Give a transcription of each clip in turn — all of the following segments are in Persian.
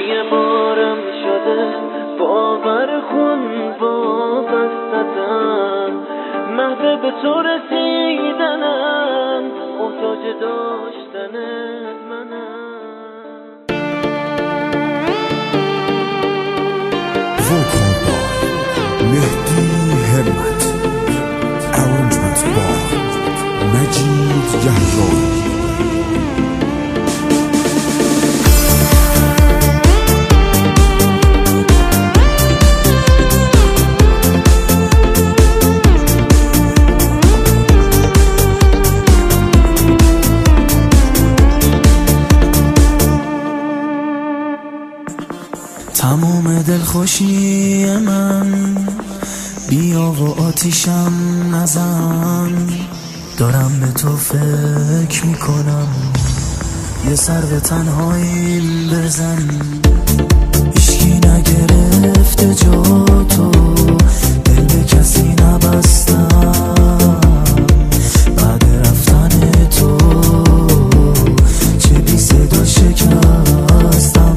یه بارم شده باور کن وابستتم، محو به تو رسیدنم، محتاج داشتنت منم. مهدی همت، arrangement by مجید یحیایی. تموم دلخوشی من بیا و آتیشم نزن، دارم به تو فکر میکنم، یه سر به تنهاییم بزن. هیچکی نگرفته جا تو، دل به کسی نبستم، بعد رفتن تو چه بی صدا شکستم.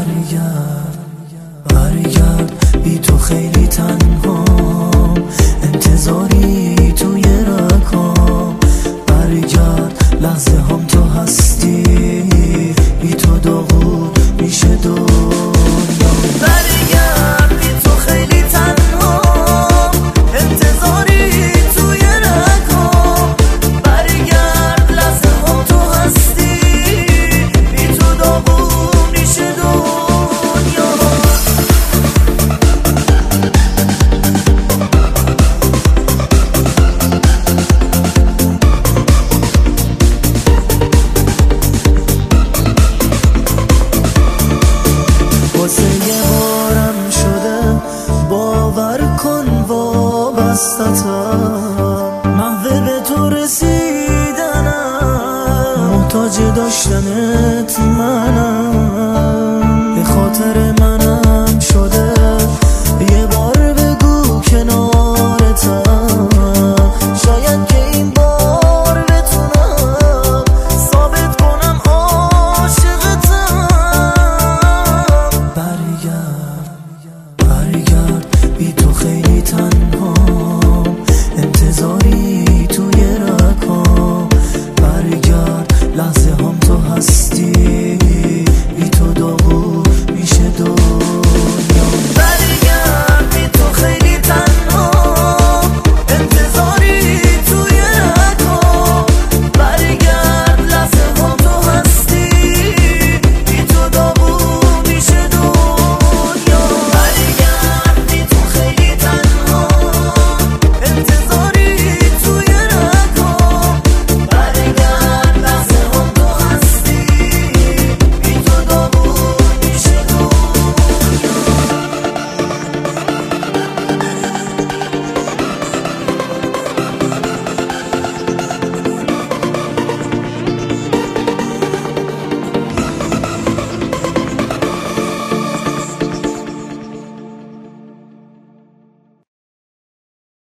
برگرد بی تو خیلی تنهام، انتظاری توی رکام. برگرد لحظه هم تو هستی، بی تو داغون میشه دنیا. برگرد بی تو خیلی تنهام، انتظاری توی رکام. برگرد لحظه هم تو هستی، بی تو داغون میشه دنیا. واسه یه بارم شده باور کن وابستتم، محو به تو رسیدنم، محتاج داشتنت منم.